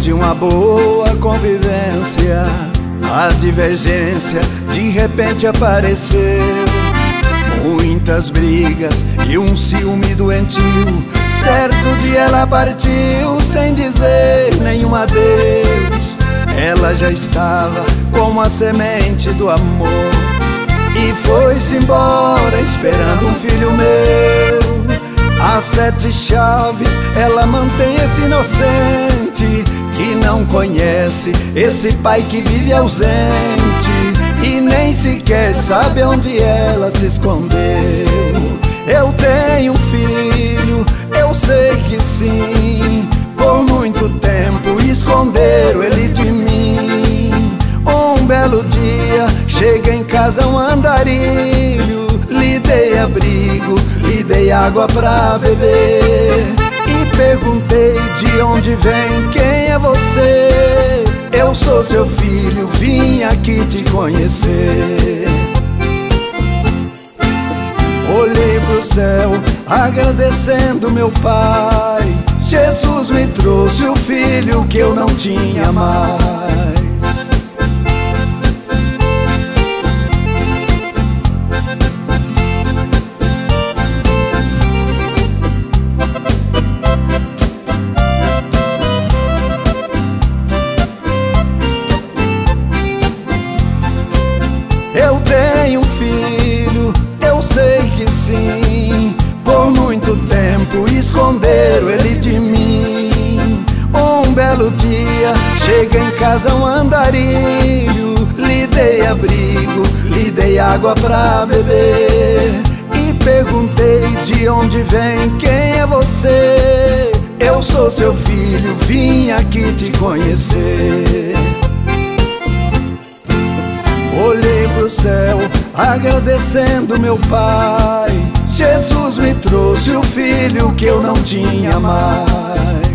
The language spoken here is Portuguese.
de uma boa convivência, a divergência de repente apareceu. Muitas brigas e um ciúme doentio. Certo dia ela partiu sem dizer nenhum adeus. Ela já estava como a semente do amor e foi-se embora esperando um filho meu. Às 7 chaves ela mantém esse inocente que não conhece esse pai que vive ausente e nem sequer sabe onde ela se escondeu. Eu tenho um filho, eu sei que sim, por muito tempo esconderam ele de mim. Um belo dia chega em casa um andarilho, lhe dei abrigo, lhe dei água pra beber e perguntei de onde vem, quem é você? Eu sou seu filho, vim aqui te conhecer. Olhei pro céu, agradecendo meu pai. Jesus me trouxe o filho que eu não tinha mais. Eu tenho um filho, eu sei que sim, por muito tempo esconderam ele de mim. Um belo dia chega em casa um andarilho, lhe dei abrigo, lhe dei água pra beber e perguntei de onde vem, quem é você? Eu sou seu filho, vim aqui te conhecer. Olhei pro céu, agradecendo meu pai. Jesus me trouxe o filho que eu não tinha mais.